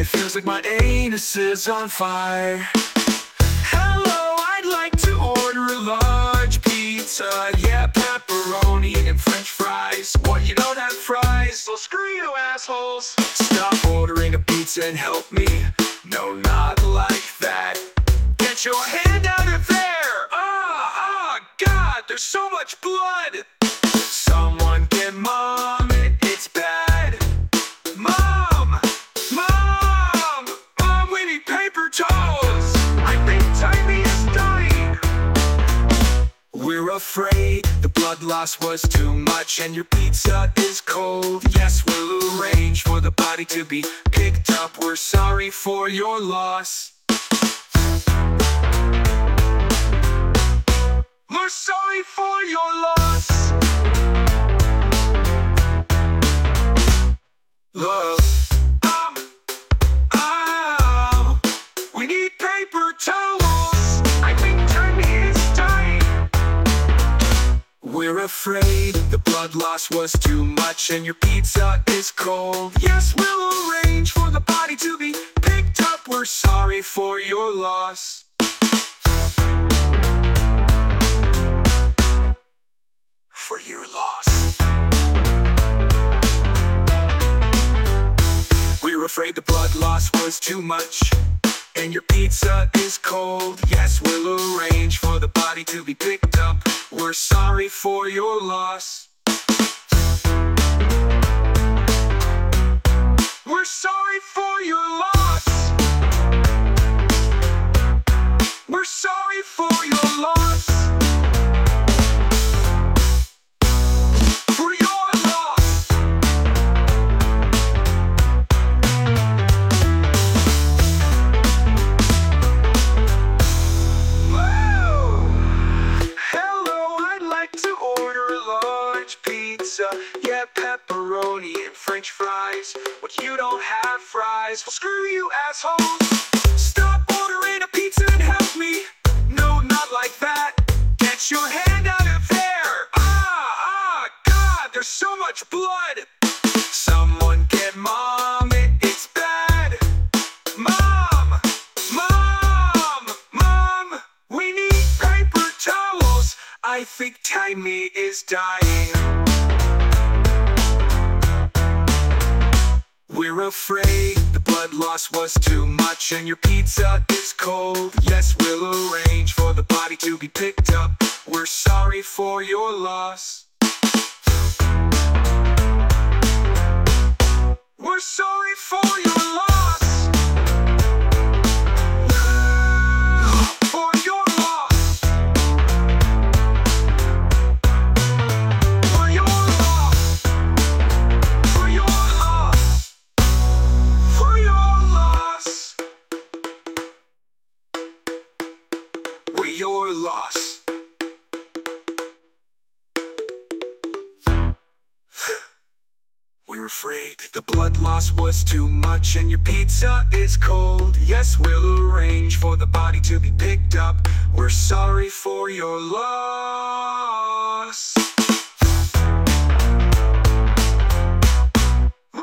It feels like my anus is on fire. Hello, I'd like to order a large pizza. Yeah, pepperoni and french fries. What, you don't have fries? Well, screw you, assholes. Stop ordering a pizza and help me. No, not like that. Get your hand out of there. God, there's so much blood. Someone get Mom, it's bad. Mom, we need paper towels. I think Tiny is dying. We're afraid the blood loss was too much and your pizza is cold. Yes, we'll arrange for the body to be picked up. We're sorry for your loss. We're sorry for your loss. Love. We need paper towels. I think Tiny is dying. We're afraid the blood loss was too much and your pizza is cold. Yes, we'll arrange for the body to be picked up. We're sorry for your loss. For your loss. We're afraid the blood loss was too much and your pizza is cold. Yes, we'll arrange for the body to be picked up. We're sorry for your loss. We're sorry for your loss. We're sorry for your loss. Yeah, pepperoni and french fries. But you don't have fries. Well, screw you, assholes. Stop ordering a pizza and help me. No, not like that. Get your hand out of there. God, there's so much blood. Someone get Mom, it's bad. Mom, we need paper towels. I think Tiny is dying. We're afraid the blood loss was too much and your pizza is cold. Yes, we'll arrange for the body to be picked up. We're sorry for your loss. We're sorry for your loss. For your loss. For your loss. For your loss. For your loss. We're your loss. We're afraid the blood loss was too much and your pizza is cold. Yes, we'll arrange for the body to be picked up. We're sorry for your loss.